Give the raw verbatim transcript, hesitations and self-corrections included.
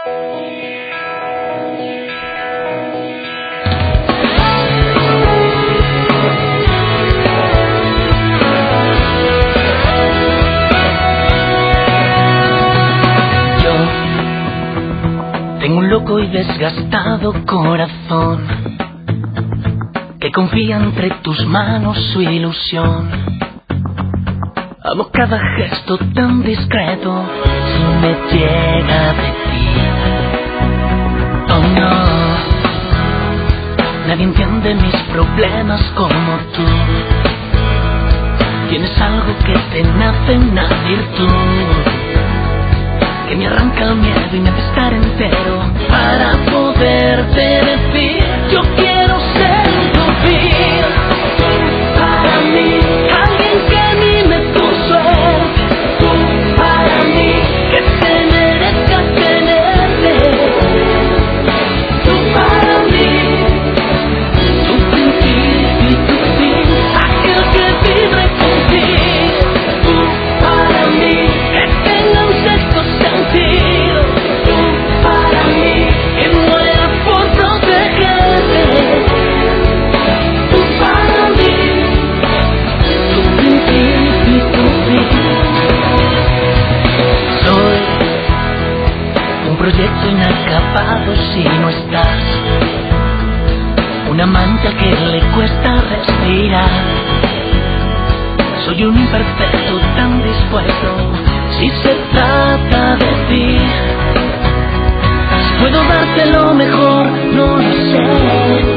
Tengo un loco y desgastado corazón que confía entre tus manos su ilusión. Amo cada gesto tan discreto si me llega de ti. Oh no, nadie entiende mis problemas como tú. Tienes algo que te nace, una virtud que me arranca el miedo y me hace estar entero para poderte decir: yo quiero ser tu vida. Tú para mí, alguien que anime tu suerte. Tú para mí, que se merezca tenerte. Tú para mí, tu principio y tu fin, aquel que vibre por ti. Tú para mí, que tenga un sexto sentido. Tú para mí, que muera por protegerte. Tú para mí, tu principio y tu fin. Soy un proyecto inacabado si no estás, una mancha que le cuesta respirar. Soy un imperfecto tan dispuesto si se trata de ti. Si puedo darte lo mejor, no lo sé.